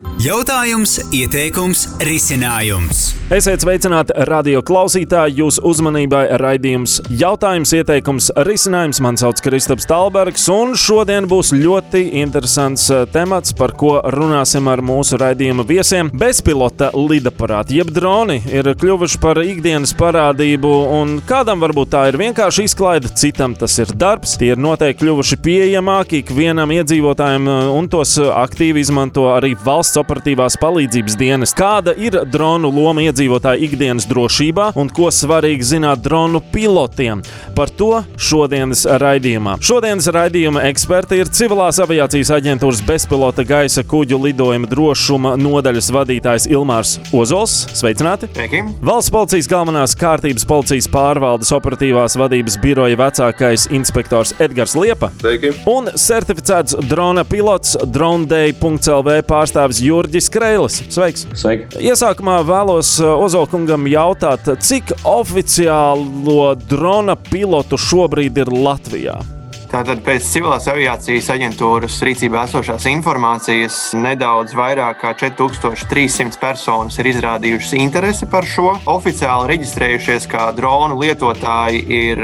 Jautājums, ieteikums, risinājums. Esiet sveicināti radio klausītāji, jūsu uzmanībai raidījums Jautājums, ieteikums, risinājums. Man sauc Kristaps Talbergs, un šodien būs ļoti interesants temats, par ko runāsim ar mūsu raidījuma viesiem. Bezpilota lidaparāti, jeb droni, ir kļuvuši par ikdienas parādību, un kādam varbūt tā ir vienkārši izklaide, citam tas ir darbs. Tie ir noteikti kļuvuši pieejamāki ikvienam iedzīvotājiem, un tos aktīvi izmanto arī valsts operatīvās palīdzības dienas. Kāda ir dronu loma iedzīvotāju ikdienas drošībā un ko svarīgi zināt dronu pilotiem? Par to šodienas raidījumā. Šodienas raidījuma eksperti ir Civilās aviācijas aģentūras bezpilota gaisa kuģu lidojuma drošuma nodaļas vadītājs Ilmārs Ozols. Sveicināti! Sveiki! Valsts policijas galvenās kārtības policijas pārvaldes operatīvās vadības biroja vecākais inspektors Edgars Liepa. Sveiki! Un certificēts drona pilots Droneday.lv pārstāvis Jurģis Kreilis. Sveiks! Sveiki! Iesākumā vēlos Ozolkungam jautāt, cik oficiālo drona pilotu šobrīd ir Latvijā? Tātad pēc Civilās aviācijas aģentūras rīcībā esošās informācijas nedaudz vairāk kā 4300 personas ir izrādījušas interesi par šo. Oficiāli reģistrējušies kā dronu lietotāji ir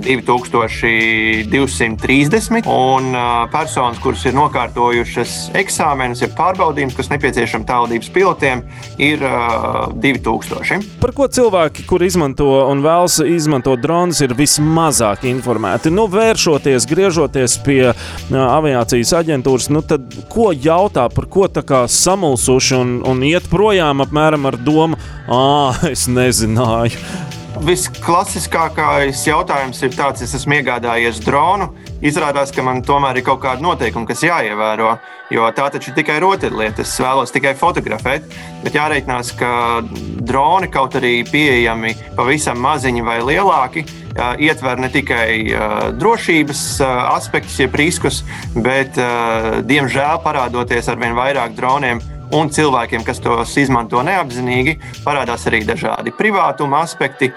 2230 un personas, kuras ir nokārtojušas eksāmenus, ir pārbaudījums, kas nepieciešami tālvadības pilotiem, ir 2000. Par ko cilvēki, kur izmanto un vēlas izmantot dronus, ir vismazāk informēti? Vēršoties, griežoties pie aviācijas aģentūras, tad ko jautā, par ko tā kā samulsuši un iet projām apmēram ar domu, es nezināju. Visklasiskākais jautājums ir tāds, es esmu iegādājies dronu, izrādās, ka man tomēr ir kaut kāda noteikuma, kas jāievēro, jo tā taču ir tikai rotaļlieta, es vēlos tikai fotografēt, bet jāreikinās, ka droni, kaut arī pieejami pavisam maziņi vai lielāki, ietver ne tikai drošības aspektus, jeb riskus, bet, diemžēl, parādoties arvien vairāk droniem un cilvēkiem, kas tos izmanto neapzinīgi, parādās arī dažādi privātuma aspekti,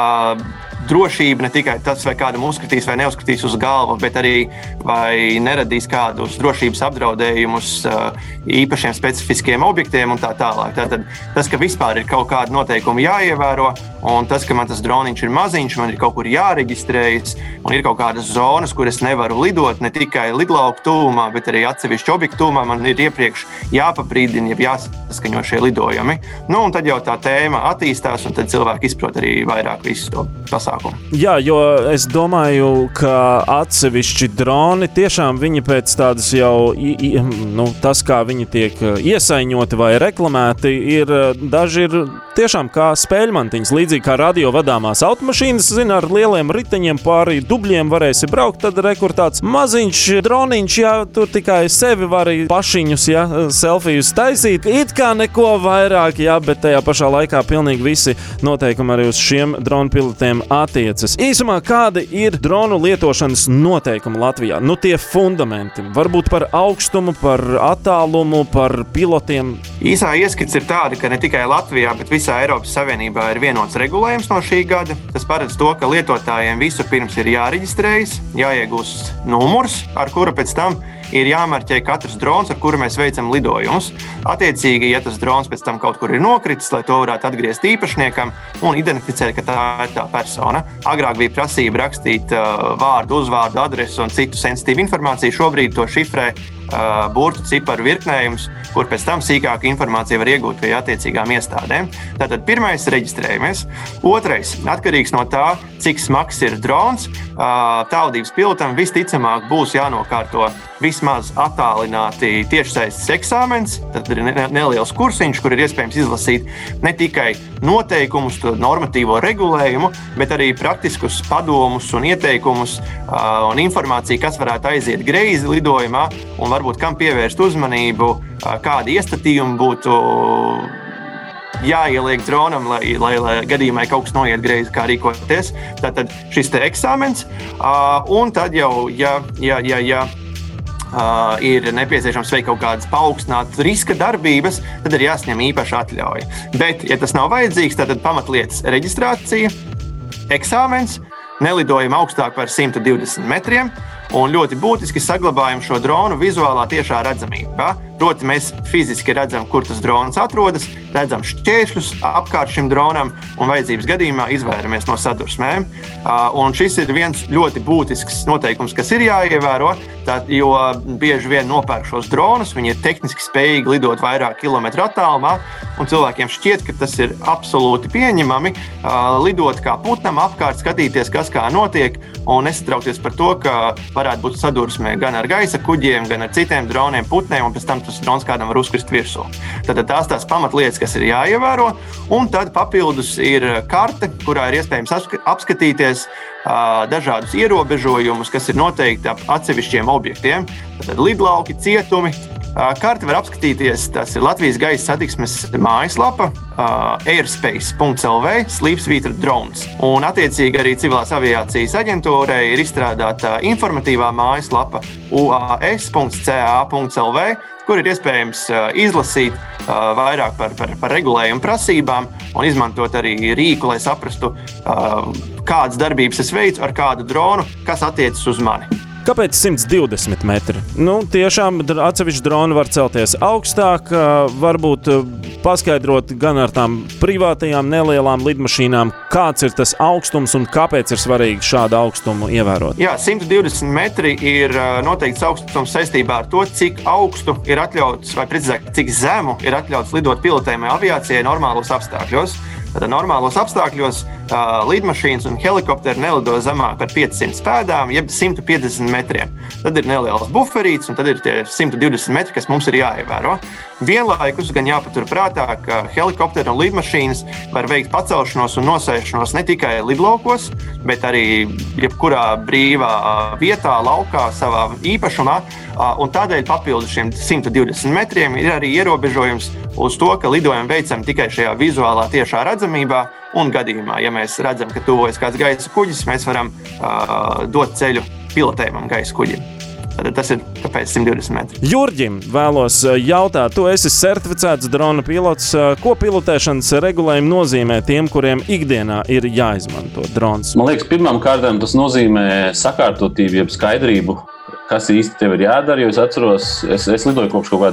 drošība, ne tikai tas, vai kādam uzskatīs vai neuzskatīs uz galvu, bet arī vai neradīs kādus drošības apdraudējumus īpašiem specifiskiem objektiem un tā tālāk. Tātad tas, ka vispār ir kaut kāda noteikuma jāievēro, un tas, ka man tas droniņš ir maziņš, man ir kaut kur jāreģistrējas, un ir kaut kādas zonas, kur es nevaru lidot, ne tikai lidlauku tuvumā, bet arī atsevišķu objektu tuvumā, man ir iepriekš jāpabrīdina, ja jāsaskaņo šie lidojumi. Un tad jau tā tēma attīstās, un tad cilvēki izprot arī vairāk visu to pasākumu. Jā, jo es domāju, ka atsevišķi droni tiešām viņi pēc tādas jau, tas, kā viņi tiek iesaiņoti vai reklamēti, daži ir tiešām kā spēļmantiņas, līdzīgi kā radio vadāmās automašīnas, ar lieliem riteņiem pāri dubļiem varēsi braukt, tad rekur tāds maziņš droniņš, tur tikai sevi var pašiņus, selfijus taisīt, it kā neko vairāk, bet tajā pašā laikā pilnīgi visi noteikumi arī uz šiem dronu pilotiem attiecas. Īsumā, kādi ir dronu lietošanas noteikumi Latvijā? Tie fundamenti. Varbūt par augstumu, par attālumu, par pilotiem. Īsā ieskats ir tāda, ka ne tikai Latvijā, bet visā Eiropas Savienībā ir vienots regulējums no šī gada. Tas paredz to, ka lietotājiem visu pirms ir jāreģistrējas, jāiegūst numurs, ar kuru pēc tam ir jāmarķē katrs drons, ar kuru mēs veicam lidojumus. Attiecīgi, ja tas drons pēc tam kaut kur ir nokritis, lai to varētu atgriezt īpašniekam un identificēt, ka tā ir tā persona. Agrāk bija prasība rakstīt vārdu, uzvārdu, adresu un citu sensitīvu informāciju. Šobrīd to šifrē burtu ciparu virknējums, kur pēc tam sīkāku informāciju var iegūt pie attiecīgām iestādēm. Tātad pirmais – reģistrējamies. Otrais – atkarīgs no tā, cik smags ir drons. Tālvadības pilotam visticamāk būs jānokārto vismaz attālināti tiešsaistes eksāmens. Tad ir neliels kursiņš, kur ir iespējams izlasīt ne tikai noteikumus, to normatīvo regulējumu, bet arī praktiskus padomus un ieteikumus un informāciju, kas varētu aiziet greizi lidojumā un varbūt kam pievērst uzmanību, kādi iestatījumi būtu jāieliek dronam, lai gadījumā kaut kas noiet greizi, kā rīkoties. Tātad šis te eksāmens, un tad jau, ir nepieciešams veikt kaut kādas paaugstinātas riska darbības, tad ir jāsņem īpaša atļauja. Bet, ja tas nav vajadzīgs, tad pamatlietas reģistrācija, eksāmens, nelidojam augstāk par 120 metriem un ļoti būtiski saglabājam šo dronu vizuālā tiešā redzamībā. Proti, mēs fiziski redzam, kur tas drons atrodas, redzam šķēršļus apkārt šim dronam un vajadzības gadījumā izvairamies no sadursmēm. Un šis ir viens ļoti būtisks noteikums, kas ir jāievēro, jo bieži vien nopērk šos dronus, viņi ir tehniski spējīgi lidot vairāk kilometru attālumā, un cilvēkiem šķiet, ka tas ir absolūti pieņemami lidot kā putnam apkārt, skatīties, kas kā notiek, un nesatraukties par to, ka varētu būt sadursmē gan ar gaisa kuģiem, gan ar citiem droniem, putniem, un pēc tam tas drons kādam var uzkrist virsū. Tad tās pamatlietas, kas ir jāievēro, un tad papildus ir karte, kurā ir iespējams apskatīties dažādus ierobežojumus, kas ir noteikti atsevišķiem objektiem. Tad lidlauki, cietumi. Karti var apskatīties, tas ir Latvijas gaisa satiksmes mājaslapa airspace.lv/drones. Un attiecīgi arī Civilās aviācijas aģentūrai ir izstrādāta informatīvā mājaslapa uas.ca.lv, kur ir iespējams izlasīt vairāk par regulējumu prasībām un izmantot arī rīku, lai saprastu, kādas darbības es veicu ar kādu dronu, kas attiecas uz mani. Kāpēc 120 metri? Tiešām atsevišķi droni var celties augstāk, varbūt paskaidrot gan ar tām privātajām nelielām lidmašīnām, kāds ir tas augstums un kāpēc ir svarīgi šādu augstumu ievērot. Jā, 120 metri ir noteikts augstums saistībā ar to, cik augstu ir atļauts, vai precīzāk, cik zemu ir atļauts lidot pilotējumai aviācijai normālos apstākļos. Tad normālos apstākļos lidmašīnas un helikopteri nelido zemāk par 500 pēdām, jeb 150 metriem. Tad ir neliels buferīts, un tad ir tie 120 metri, kas mums ir jāievēro. Vienlaikus gan jāpatur prātā, ka helikopteri un lidmašīnas var veikt pacelšanos un nosēšanos ne tikai lidlaukos, bet arī jebkurā brīvā vietā, laukā, savā īpašumā. Un tādēļ papildus šiem 120 metriem ir arī ierobežojums uz to, ka lidojumu veicam tikai šajā vizuālā tiešā redzamībā, un gadījumā, ja mēs redzam, ka tuvojas kāds gaisa kuģis, mēs varam dot ceļu pilotējumam gaisa kuģim. Tad tas ir kāpēc 120 metri. Jurģim vēlos jautāt, tu esi certificēts drona pilots. Ko pilotēšanas regulējumi nozīmē tiem, kuriem ikdienā ir jāizmanto drons? Man liekas, pirmām kārtām tas nozīmē sakārtotību, jeb skaidrību, kas īsti tev ir jādara, jo es atceros, es lidoju kopš kaut kāda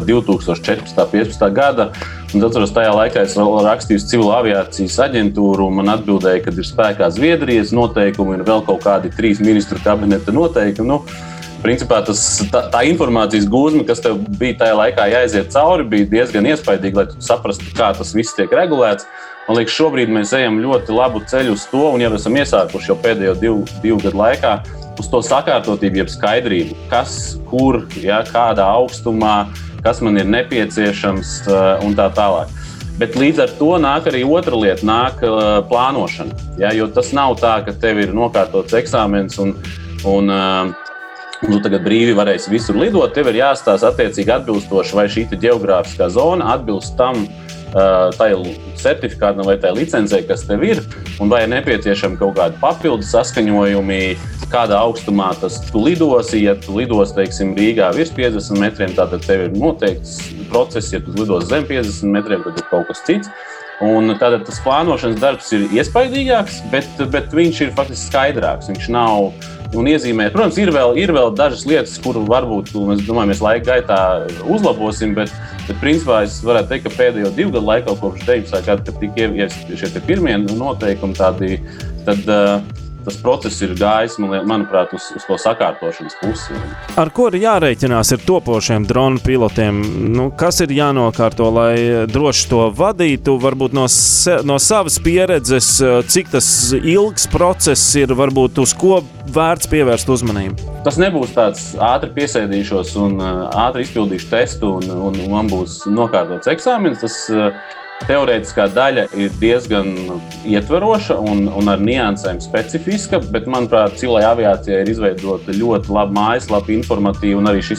2014.15. gada, un atceros, tajā laikā es rakstīju Civilā aviācijas aģentūru, un man atbildēja, ka ir spēkā Zviedrijas noteikumi un vēl kaut kādi 3 ministru kabineta noteikumi. Principā tā informācijas gūzma, kas tev bija tajā laikā jāiziet cauri, bija diezgan iespaidīga, lai tu saprastu, kā tas viss tiek regulēts. Man liekas, šobrīd mēs ejam ļoti labu ceļu uz to, un jau esam iesākuši jau pēdējo divu gadu laikā uz to sakārtotību, jeb skaidrību, kas, kur, kādā augstumā, kas man ir nepieciešams un tā tālāk. Bet līdz ar to nāk arī otra lieta, nāk plānošana. Jo tas nav tā, ka tev ir nokārtots eksāmens un tu tagad brīvi varēsi visur lidot. Tev ir jāstāsta attiecīgi atbilstoši, vai šī ģeogrāfiskā zona atbilst tam tai certifikātam vai tai licencei, kas tev ir, un vai ir nepieciešami kaut kādi papildu saskaņojumi, kādā augstumā tu lidosi. Ja tu lidos, teiksim, Rīgā virs 50 metriem, tātad tev ir noteikts process, ja tu lidos zem 50 metriem, tad ir kaut kas cits. Un tātad tas plānošanas darbs ir iespaidīgāks, bet viņš ir faktiski skaidrāks. Viņš nav iezīmēt. Protams, ir vēl dažas lietas, kuru varbūt mēs laika gaitā uzlabosim, bet principā es varētu teikt, ka pēdējo 2 gadu laikā, kopš 19. gada, kad tika ieviesti šie pirmie noteikumi, tad tas process ir gājis, manuprāt, uz to sakārtošanas pusi. Ar ko ir jārēķinās ar topošiem dronu pilotiem? Kas ir jānokārto, lai droši to vadītu? Varbūt no savas pieredzes, cik tas ilgs process ir, varbūt uz ko vērts pievērst uzmanību? Tas nebūs tāds ātri piesēdīšos un ātri izpildīšu testu un man būs nokārtots eksāmenis. Tas teorētiskā daļa ir diezgan ietveroša un ar niansēm specifiska, bet, manuprāt, Civilai aviācijai ir izveidota ļoti laba mājaslapa, informatīva un arī šis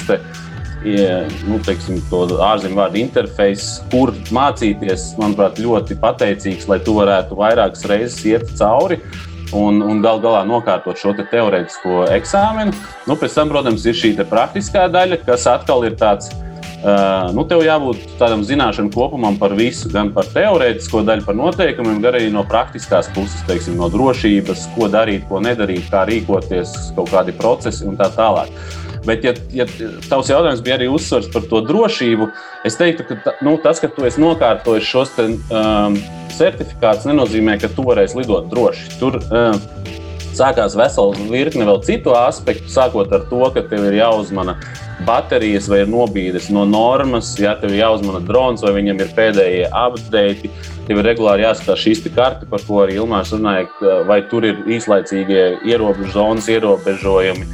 to ārzemju vārdu interfejs, kur mācīties, manuprāt, ļoti pateicīgs, lai tu varētu vairākas reizes iet cauri un gal galā nokārtot šo teorētisko eksāmenu. Pēc tam, protams, ir šī praktiskā daļa, kas atkal ir tāds, tev jābūt tādam zināšanu kopumam par visu, gan par teorētisko daļu, par noteikumiem, gan arī no praktiskās puses, teiksim, no drošības, ko darīt, ko nedarīt, kā rīkoties, kaut kādi procesi un tā tālāk. Bet, ja tavs jautājums bija arī uzsvars par to drošību, es teiktu, ka tas, ka tu esi nokārtojis šos certifikātus, nenozīmē, ka tu varēsi lidot droši. Tur sākās vesela virkne vēl citu aspektu, sākot ar to, ka tev ir jāuzmana baterijas vai ir nobīdes no normas, tev ir jāuzmana drons vai viņam ir pēdējie update, tev ir regulāri jāskatās šīs karti, par ko arī Ilmārs runāja, vai tur ir īslaicīgie zonas ierobežojumi.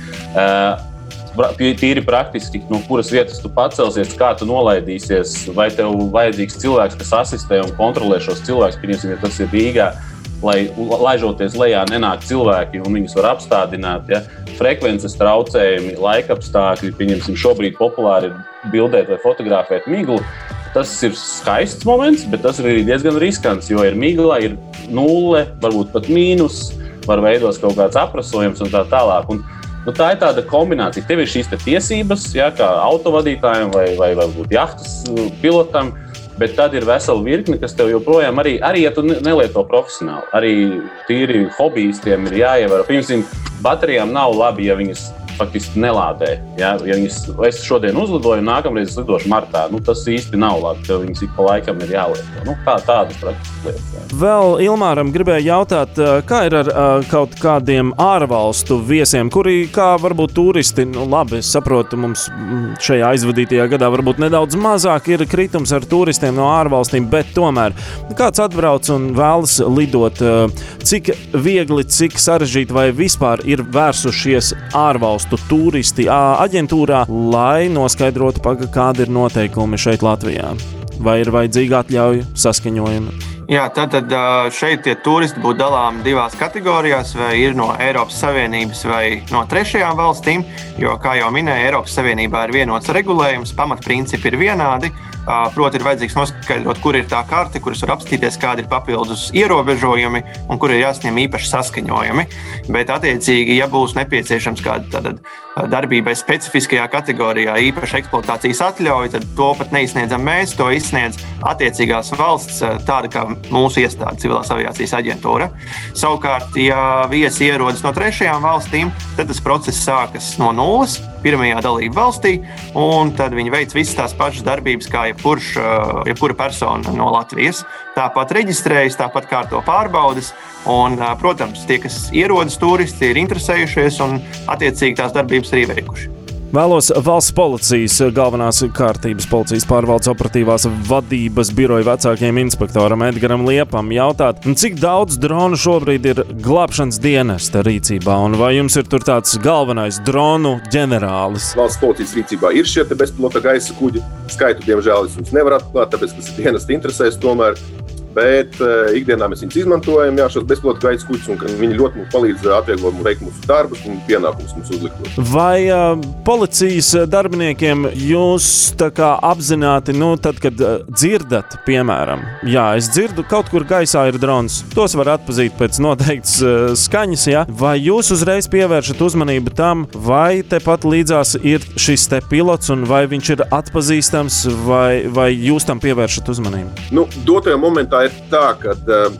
Tīri praktiski, no kuras vietas tu pacelsies, kā tu nolaidīsies, vai tev vajadzīgs cilvēks, kas asistē un kontrolē šos cilvēkus, pieņemsim, ja tas ir Rīgā, lai laižoties lejā nenāk cilvēki un viņus var apstādināt. Ja? Frekvences traucējumi, laikapstākļi, pieņemsim, šobrīd populāri ir bildēt vai fotografēt miglu. Tas ir skaists moments, bet tas ir arī diezgan riskants, jo ir migla, ir nulle, varbūt pat mīnus, var veidos kaut kāds aprasojums un tā tālāk. Tā ir tāda kombinācija. Tev ir šīs tiesības, kā autovadītājiem vai varbūt jahtas pilotam, bet tad ir vesela virkne, kas tev joprojām arī ja tu nelieto profesionāli, arī tīri hobijistiem ir jāievēro. Piemēram, baterijām nav labi, ja viņas faktiski nelādē. Ja es šodien uzlidoju, nākamreiz es lidošu martā. Tas īsti nav labi, tev viņas ik pa laikam ir jālieto. Tādas praktiskas lietas. Jā. Vēl Ilmāram gribēju jautāt, kā ir ar kaut kādiem ārvalstu viesiem, kuri, kā varbūt turisti, labi, es saprotu, mums šajā aizvadītajā gadā varbūt nedaudz mazāk ir kritums ar turistiem no ārvalstīm, bet tomēr kāds atbrauc un vēlas lidot, cik viegli, cik sarežģīti vai vispār ir vērsušies ārvalstu turisti aģentūrā, lai noskaidrotu, kādi ir noteikumi šeit Latvijā? Vai ir vajadzīga atļauja, saskaņojuma? Jā, tad šeit tie turisti būtu dalāmi divās kategorijās, vai ir no Eiropas Savienības vai no trešajām valstīm, jo, kā jau minēja, Eiropas Savienībā ir vienots regulējums, pamatprincipi ir vienādi. Proti, ir vajadzīgs noskaidrot, kur ir tā karte, kuras var apstīties, kādi ir papildus ierobežojumi un kur ir jāsņem īpaši saskaņojumi. Bet, attiecīgi, ja būs nepieciešams kāda darbībai specifiskajā kategorijā īpaša eksploatācijas atļauja, tad to pat neizsniedzam mēs, to izsniedz attiecīgās valsts, tāda kā mūsu iestāde, Civilās aviācijas aģentūra. Savukārt, ja viesi ierodas no trešajām valstīm, tad tas process sākas no nulles, pirmajā dalību valstī, un tad viņi veic visas tās pašas darbības, kā jebkura persona no Latvijas. Tāpat reģistrējas, tāpat kārto pārbaudes, un, protams, tie, kas ierodas turisti, ir interesējušies un attiecīgi tās darbības arī veikuši. Vēlos valsts policijas galvenās kārtības policijas pārvaldes operatīvās vadības biroja vecākajam inspektoram Edgaram Liepam jautāt, cik daudz dronu šobrīd ir glābšanas dienesta rīcībā, un vai jums ir tur tāds galvenais dronu ģenerālis? Valsts policijas rīcībā ir šie bezpilota gaisa kuģi. Skaitu, diemžēl, es jums nevaru atklāt, tāpēc, kas ir dienesta interesēs tomēr. Bet ikdienā mēs viņus izmantojam, šos bezpilota gaisa kuģus, un viņi ļoti mums palīdz atvieglot veikt mūsu darbus un pienākumus mums uzliktos. Vai policijas darbiniekiem jūs tā kā apzināti, tad, kad dzirdat, piemēram, es dzirdu, kaut kur gaisā ir drons, tos var atpazīt pēc noteiktas skaņas, vai jūs uzreiz pievēršat uzmanību tam, vai tepat līdzās ir šis te pilots, un vai viņš ir atpazīstams, vai jūs tam pievēršat uzmanību? Dotajā momentā ir tā, ka,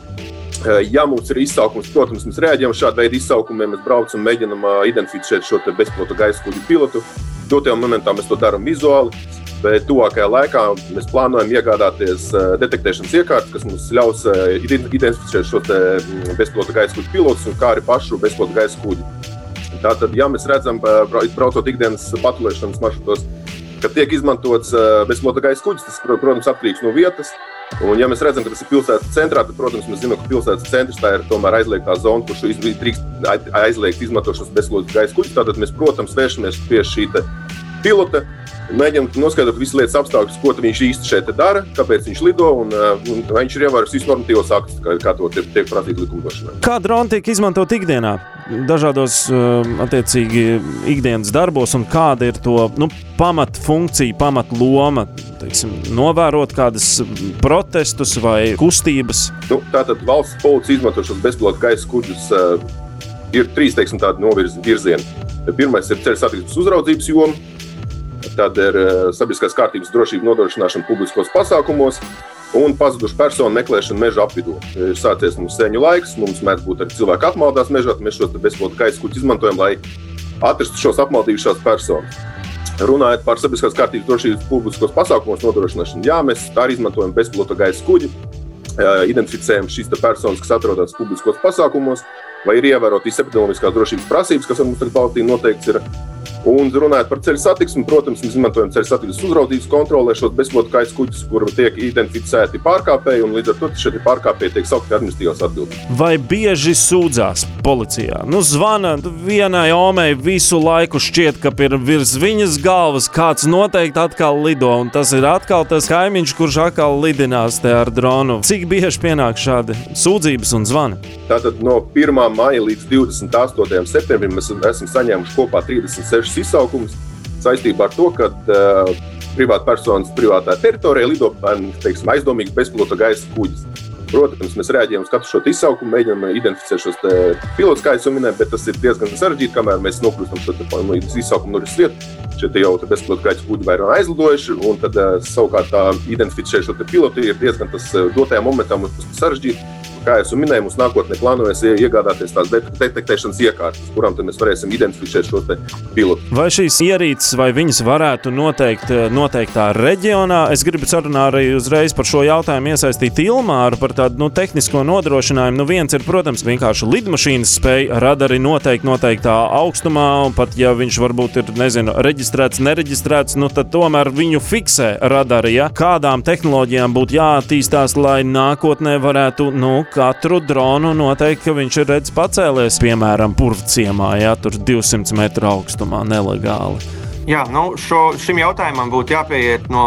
ja mums ir izsaukums, protams, mēs reaģējam šādu veidu izsaukumiem, mēs braucam, mēģinam identificēt šo bezpilota gaisa kuģu pilotu. Dotajā momentā mēs to darām vizuāli, bet tuvākajā laikā mēs plānojam iegādāties detektēšanas iekārtas, kas mums ļaus identificēt šo bezpilota gaisa kuģu pilotus un kā arī pašu bezpilota gaisa kuģi. Tātad, ja mēs redzam, braucot ikdienas patulēšanas maršrutos, ka tiek izmantots bezpilota gaisa kuģis, tas, protams, atkarīgs no vietas. Un, ja mēs redzam, ka tas ir pilsētas centrā, tad, protams, mēs zinām, ka pilsētas centrs tā ir tomēr aizliegtā zona, kur drīkst aizliegt izmantot šos bezpilota gaisa kuģus. Tātad mēs, protams, vēršamies pie šī pilota, mēģinām noskaidrot visu lietas apstākļus, ko viņš īsti šeit dara, kāpēc viņš lido, un viņš ir ievērojis visus normatīvos aktus, kā to tiek prasīt likumdošanā. Kā droni tiek izmantot ikdienā? Dažādos attiecīgi ikdienas darbos, un kāda ir to pamatfunkcija, pamatloma, novērot kādas protestus vai kustības? Tātad valsts policija izmanto šos bezpilota gaisa kuģus. Ir trīs, tādi virzieni. Pirmais ir ceļu satiksmes uzraudzības joma, tad ir sabiedriskās kārtības drošības nodrošināšana publiskos pasākumos un pazudušu personu meklēšana meža apvidū. Ir sācies mums sēņu laiks, mums mēdz būt arī cilvēki apmaldās mežā, mēs šos bezpilota gaisa kuģus izmantojam, lai atrast šos apmaldījušās personas. Runājot par sabiedriskās kārtības drošības publiskos pasākumos nodrošināšanu, jā, mēs arī izmantojam bezpilota gaisa kuģi, identificējam šīs personas, kas atrodas publiskos pasākumos, vai ir ievērot epidemioloģiskās drošības prasības, kas mums tagad valstī noteikts ir. Un runājot par ceļu satiksmi, protams, mēs izmantojam ceļu satiksmes uzraudzības kontrolē šos bezpilota gaisa kuģus, kur tiek identificēti pārkāpēji, un līdz ar to šie pārkāpēji tiek saukti administratīvās atbildības. Vai bieži sūdzās policijā? Zvana vienai omei visu laiku šķiet, ka virs viņas galvas kāds noteikti atkal lido, un tas ir atkal tas kaimiņš, kurš atkal lidinās te ar dronu. Cik bieži pienāk šādi sūdzības un zvani? Tātad no 1. maija līdz 28. septembrim mēs esam saņēmuši kopā 36 izsaukumus saistībā ar to, ka privātpersonas privātā teritorijā lido aizdomīgs bezpilota gaisa kuģis. Protams, mēs reaģējam uz katru šo izsaukumu, mēģinām identificēt šos pilotus, kā es jau minēju, bet tas ir diezgan sarežģīti, kamēr mēs nokļūstam šo izsaukumu norises vietu. Šeit jau bezpilota gaisa kuģi vai ir aizlidojuši, un tad savukārt identificēt šo pilotu ir diezgan tas dotajā momentā mums sarežģīti. Kā jau minēju, mums nākotnē plānojas iegādāties tās detektēšanas iekārtas, kurām tad mēs varēsim identificēt šo pilotu. Vai šīs ierīces, vai viņas varētu noteiktā reģionā? Es gribu sarunāt arī uzreiz par šo jautājumu iesaistīt Ilmāru par tādu tehnisko nodrošinājumu. Viens ir, protams, vienkārši lidmašīnas spēja radari noteiktā augstumā, un pat ja viņš varbūt ir, reģistrēts, nereģistrēts, tad tomēr viņu fiksē radari. Ja? Kādām tehnoloģijām būtu jāattīstās, lai nākotnē varētu, katru dronu noteikti, ka viņš ir redz pacēlies, piemēram, Purvciemā, tur 200 metru augstumā nelegāli. Jā, šim jautājumam būtu jāpieiet no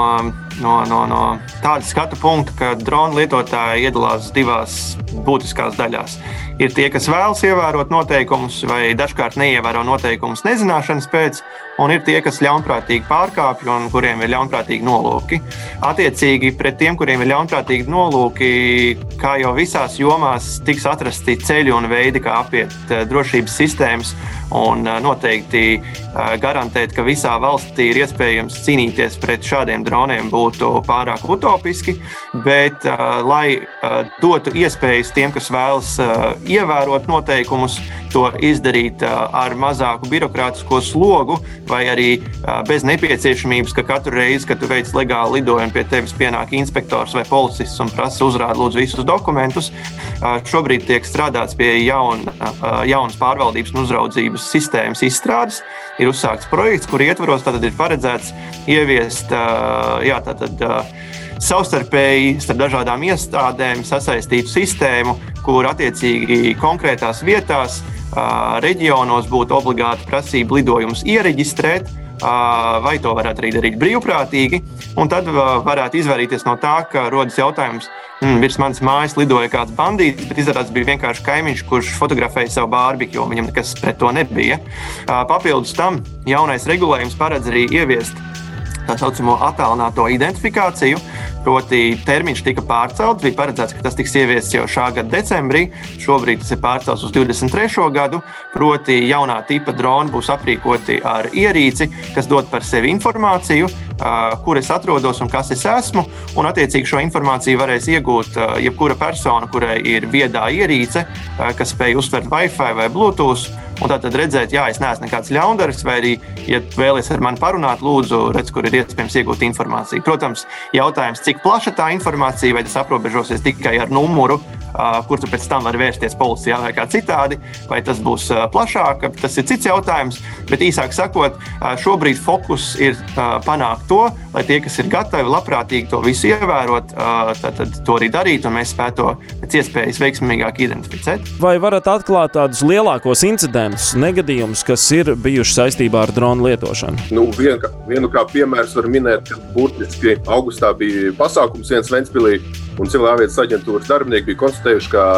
tāda skatu punkta, ka drona lietotāji iedalās divās būtiskās daļās. Ir tie, kas vēlas ievērot noteikumus vai dažkārt neievēro noteikumus nezināšanas pēc, un ir tie, kas ļaunprātīgi pārkāpj un kuriem ir ļaunprātīgi nolūki. Attiecīgi pret tiem, kuriem ir ļaunprātīgi nolūki, kā jau visās jomās, tiks atrasti ceļi un veidi, kā apiet drošības sistēmas un noteikti garantēt, ka visā valstī ir iespējams cīnīties pret šādiem droniem būtu pārāk utopiski, bet lai dotu iespējas tiem, kas vēlas ievērot noteikumus, to izdarīt ar mazāku birokrātisko slogu vai arī bez nepieciešamības, ka katru reizi, kad tu veic legālu lidojumu, pie tevis pienāk inspektors vai policists un prasa uzrāda lūdzu visus dokumentus. Šobrīd tiek strādāts pie jaunas pārvaldības un uzraudzības sistēmas izstrādes. Ir uzsākts projekts, kur ietvaros tātad ir paredzēts ieviest savstarpēji starp dažādām iestādēm sasaistītu sistēmu, kur attiecīgi konkrētās vietās, reģionos būtu obligāti prasība lidojumus iereģistrēt, vai to varētu arī darīt brīvprātīgi, un tad varētu izvairīties no tā, ka rodas jautājums, virs manas mājas lidoja kāds bandītis, bet izrādās bija vienkārši kaimiņš, kurš fotografēja savu barbekju, jo viņam nekas pret to nebija. Papildus tam jaunais regulējums paredz arī ieviest tā saucamo attālināto identifikāciju, proti termiņš tika pārcelts, bija paredzēts, ka tas tiks ieviests jau šā gada decembrī, šobrīd tas ir pārcelts uz 23. gadu, proti jaunā tipa droni būs aprīkoti ar ierīci, kas dod par sevi informāciju, kur es atrodos un kas es esmu, un attiecīgi šo informāciju varēs iegūt jebkura persona, kurai ir viedā ierīce, kas spēj uztvert Wi-Fi vai Bluetooth, un tātad redzēt, es neesmu nekāds ļaundaris, vai arī, ja vēlies ar mani parunāt, lūdzu, redz, kur ir iespējams iegūt informāciju. Protams, jautājums, cik plaša tā informācija, vai tas aprobežosies tikai ar numuru, kur tu pēc tam vari vērsties policijā vai kā citādi, vai tas būs plašāk, tas ir cits jautājums, bet īsāk sakot, šobrīd fokus ir panākt to, lai tie, kas ir gatavi, labprātīgi to visu ievērot, tad to arī darīt, un mēs spētu pēc iespējas veiksmīgāk identificēt. Vai varat atklāt tādus lielākos incidentus, negadījumus, kas ir bijuši saistībā ar dronu lietošanu? Vienu kā piemērs var minēt, ka burtiski augustā bija pasākums viens Ventspilī, un civilāviācijas aģentūras darbinieki bija konstatējuši, ka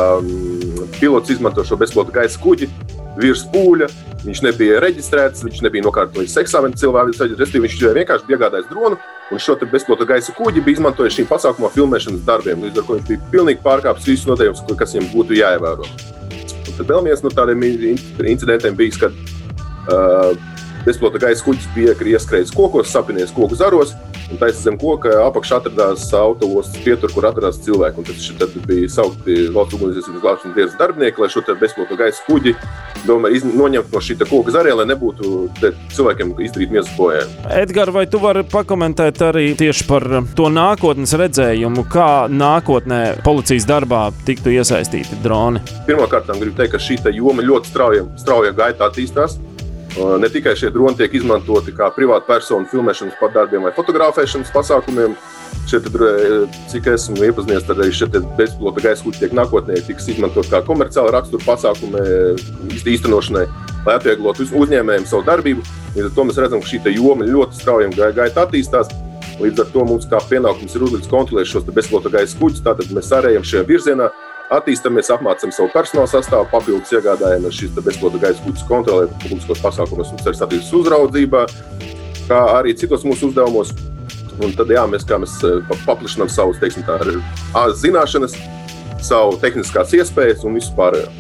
pilots izmanto šo bezpilota gaisa kuģi virs pūļa. Viņš nebija reģistrēts, viņš nebija nokārtojis eksāmenu civilāviācijas aģentūras, viņš vienkārši bija iegādājis dronu, un šo bezpilota gaisa kuģi bija izmantojis šīm pasākumā filmēšanas darbiem, līdz ar ko viņš bija pilnīgi pārkāpis visus noteikumus, kas viņam būtu jāievēro. Un tad vēl viens no tādiem incidentiem bijis, kad bezpilota gaisa kuģis bija ieskrējis kokos, sapinies koku zaros, Un taisa zem koka apakšā atradās autoostas pietur, kur atradās cilvēki. Un tad bija saukti valsts ugunsdzēsības glābšanas dienas darbinieki, lai šo bezpilota gaisa kuģi noņemt no šī koka zariem, lai nebūtu cilvēkiem izdarīt miesas bojājumu. Edgar, vai tu vari pakomentēt arī tieši par to nākotnes redzējumu, kā nākotnē policijas darbā tiktu iesaistīti droni? Pirmkārt, gribu teikt, ka šī joma ļoti strauja gaitā attīstās. Ne tikai šie droni tiek izmantoti kā privāta personu filmēšanas padarbiem vai fotografēšanas pasākumiem. Šeit, cik esmu iepazinies, tad arī šeit bezpilota gaisa kuģi tiek nākotnē tiks izmantot kā komerciāla rakstura pasākumi īstenošanai, lai atvieglotu uzņēmējiem savu darbību. Līdz ar to mēs redzam, ka šī joma ļoti straujam gaitā attīstās. Līdz ar to mums kā pienākums ir uzlikts kontrolēt šos bezpilota gaisa kuģus, tātad mēs ārējam šajā virzienā. Attīstamies, apmācam savu personāla sastāvu, papildus iegādājamies šīs bezpilota gaisa kuģus kontrolē publiskos pasākumus un ceļu satiksmes uzraudzībā, kā arī citos mūsu uzdevumos. Un tad mēs paplašinām savus, teiksim tā, zināšanas, savu tehniskās iespējas un visu pārējo.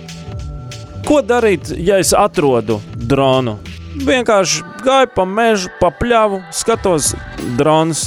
Ko darīt, ja es atrodu dronu? Vienkārši gāju pa mežu, pa pļavu, skatos drons.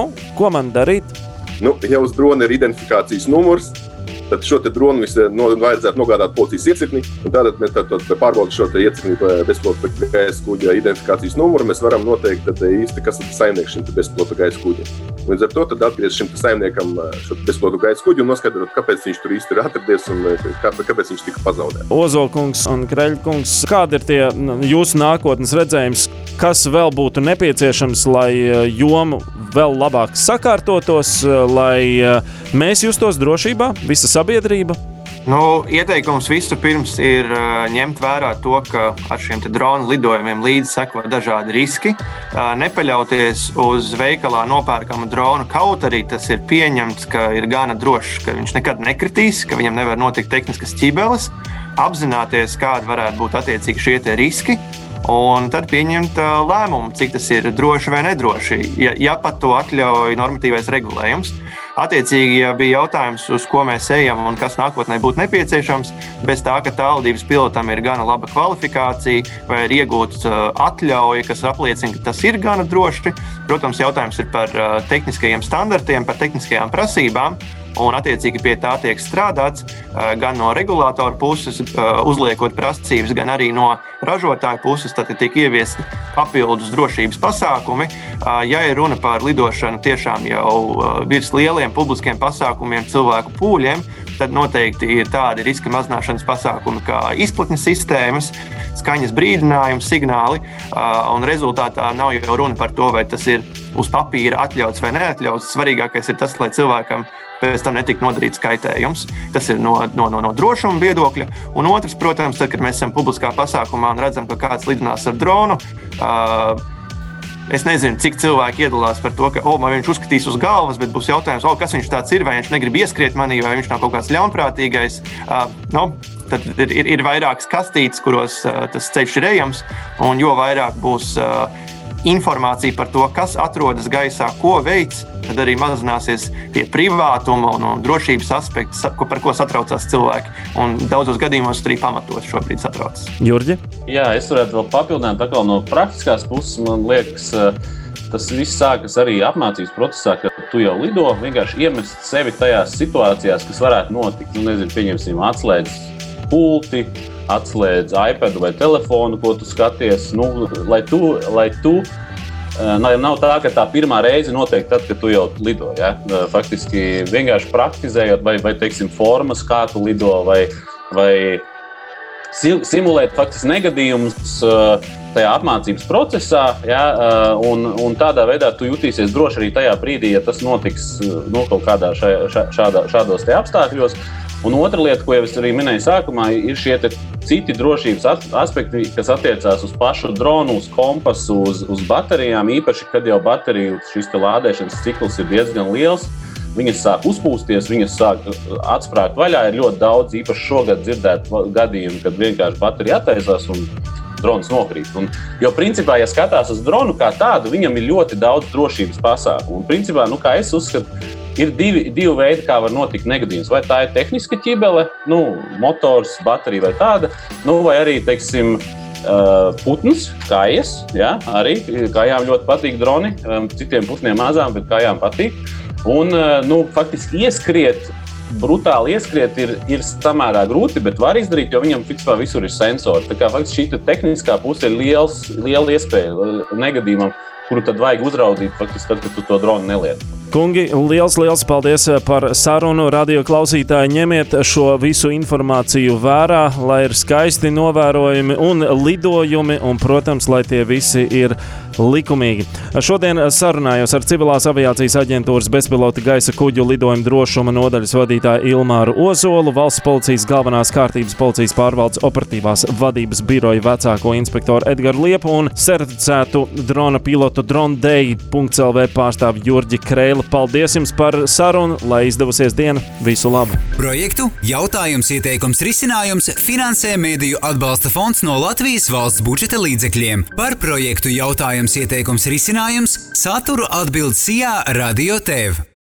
Ko man darīt? Ja uz drona ir identifikācijas numurs, tad šo dronu vajadzētu nogādāt policijas iecirknī, un tātad mēs pārbaudām šo iecirknī bezpilota gaisa kuģa identifikācijas numuru, mēs varam noteikt īsti, kas ir saimnieks šim bezpilota gaisa kuģim. Līdz ar to tad atgriezt šim saimniekam šo bezpilota gaisa kuģi un noskaidrot, kāpēc viņš tur īsti ir atradies un kāpēc viņš tika pazaudēts. Ozolkungs un Kreļkungs, kādi ir tie jūsu nākotnes redzējums, kas vēl būtu nepieciešams, lai jomu vēl labāk sakārtotos, lai mēs justos drošībā, visa sabiedrība? Ieteikums vispirms ir ņemt vērā to, ka ar šiem dronu lidojumiem līdzi seko dažādi riski. Nepaļauties uz veikalā nopērkamu dronu, kaut arī tas ir pieņemts, ka ir gana drošs, ka viņš nekad nekritīs, ka viņam nevar notikt tehniskas ķibeles. Apzināties, kādi varētu būt attiecīgi šie riski. Un tad pieņemt lēmumu, cik tas ir droši vai nedroši, ja pat to atļauj normatīvais regulējums. Attiecīgi, ja bija jautājums, uz ko mēs ejam un kas nākotnē būtu nepieciešams, bez tā, ka tālvadības pilotam ir gana laba kvalifikācija vai ir iegūts atļauja, kas apliecina, ka tas ir gana droši. Protams, jautājums ir par tehniskajiem standartiem, par tehniskajām prasībām. Un, attiecīgi, pie tā tiek strādāts gan no regulātora puses, uzliekot prasības, gan arī no ražotāja puses. Tad tiek ieviesti papildus drošības pasākumi. Ja ir runa par lidošanu tiešām jau virs lieliem publiskiem pasākumiem, cilvēku pūļiem, tad noteikti ir tādi riska mazināšanas pasākumi kā izplatnes sistēmas, skaņas brīdinājumi, signāli. Un rezultātā nav jau runa par to, vai tas ir uz papīra atļauts vai neatļauts. Svarīgākais ir tas, lai cilvēkam pēc tam netika nodarīts kaitējums. Tas ir no drošuma viedokļa. Un otrs, protams, tad, kad mēs esam publiskā pasākumā un redzam, ka kāds lidinās ar dronu, es nezinu, cik cilvēki iedalās par to, ka man viņš uzskatīs uz galvas, bet būs jautājums, kas viņš tāds ir, vai viņš negrib ieskriet manī, vai viņš nav kaut kāds ļaunprātīgais. Tad ir vairākas kastītes, kuros tas ceļš ir ejams, un jo vairāk būs informācija par to, kas atrodas gaisā, ko veids, tad arī mazināsies tie privātuma un drošības aspekti, par ko satraucās cilvēki. Un daudzos gadījumos arī pamatot šobrīd satraucas. Jurģi? Jā, es varētu vēl papildināt no praktiskās puses. Man liekas, tas viss sākas arī apmācības procesā, ka tu jau lido, vienkārši iemest sevi tajās situācijās, kas varētu notikt. Pieņemsim, atslēdz pulti, atslēdz iPadu vai telefonu, ko tu skaties, lai tu nav tā, ka tā pirmā reize notiek tad, kad tu jau lido. Ja? Faktiski vienkārši praktizējot vai teiksim, formas, kā tu lido, vai simulēt faktiski negadījumus tajā apmācības procesā, ja? Un tādā veidā tu jutīsies droši arī tajā brīdī, ja tas notiks kaut kādā šādos te apstākļos. Un otra lieta, ko jau es arī minēju sākumā, ir šie citi drošības aspekti, kas attiecās uz pašu dronu, uz kompasu, uz baterijām. Īpaši, kad jau bateriju šis lādēšanas cikls ir diezgan liels, viņas sāk uzpūsties, viņas sāk atsprāgt vaļā. Ir ļoti daudz, īpaši šogad dzirdēt gadījumu, kad vienkārši baterija attaisās un drons nokrīt. Jo principā, ja skatās uz dronu kā tādu, viņam ir ļoti daudz drošības pasākumu. Un principā, kā es uzskatu, ir divi veidi, kā var notikt negadījums. Vai tā ir tehniska ķibele, motors, baterija vai tāda, vai arī, teiksim, putns, kājas, jā, arī kājām ļoti patīk droni, citiem putniem mazām, bet kājām patīk. Un, faktiski brutāli ieskriet ir samērā grūti, bet var izdarīt, jo viņam fiksībā visur ir sensori. Tā kā faktiski šī tehniskā puse ir liela iespēja negadījumam, kuru tad vajag uzraudzīt, faktiski tad, kad tu to dronu nelieti. Kungi, liels paldies par sarunu. Radio klausītāji, ņemiet šo visu informāciju vērā, lai ir skaisti novērojumi un lidojumi, un, protams, lai tie visi ir likumīgi. Šodien sarunājos ar Civilās aviācijas aģentūras bezpilota gaisa kuģu lidojuma drošuma nodaļas vadītāju Ilmāru Ozolu, Valsts policijas galvenās kārtības policijas pārvaldes operatīvās vadības biroja vecāko inspektoru Edgaru Liepu un certificētu drona pilotu DroneDay.lv pārstāvi Jurģi Kreili. Paldies jums par sarunu, lai izdevusies diena. Visu labu! Projektu Jautājums, ieteikums, risinājums finansē Mediju atbalsta fonds no Latvijas valsts budžeta līdzekļiem. Par projektu Jautājums, ieteikums, risinājums saturu atbild Sijā Radio TV.